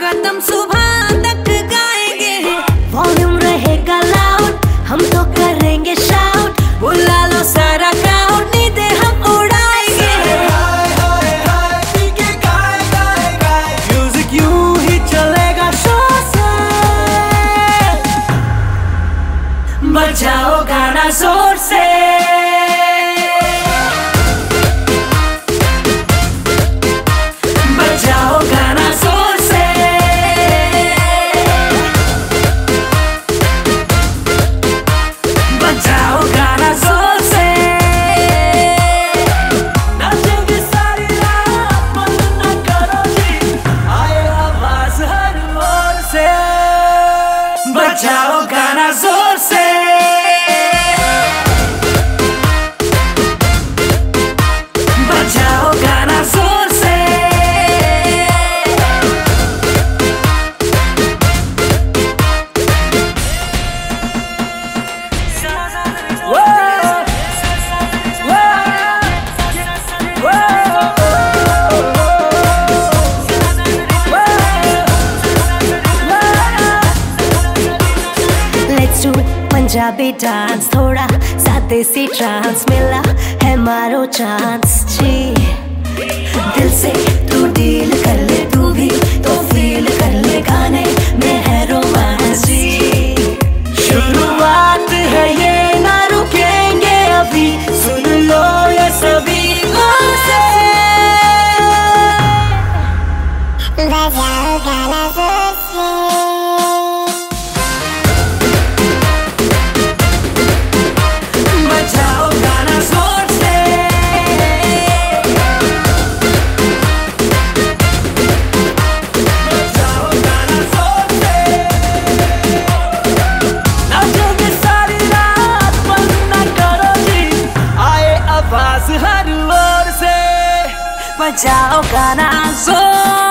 कदम सुबह तक गाएंगे, वॉल्यूम रहेगा लाउड, हम तो करेंगे शाउट, बुला लो सारा क्राउड, नींदें हम उड़ाएंगे। म्यूजिक यूं ही चलेगा शोर से, बजाओ गाना जोर से। बजाओ गाना जोर से, बजाओ गाना जोर से। पंजाबी डांस थोड़ा सा देसी ट्रांस, मिला है मारो चांस जी। दिल से तू डील कर ले, तू भी तो फील कर ले, गाने में है रोमांस जी। शुरुआत है ये, ना रुकेंगे अभी, सुन लो ये सभी गौर से। बजाओ गाना जोर से, बजाओ गाना जोर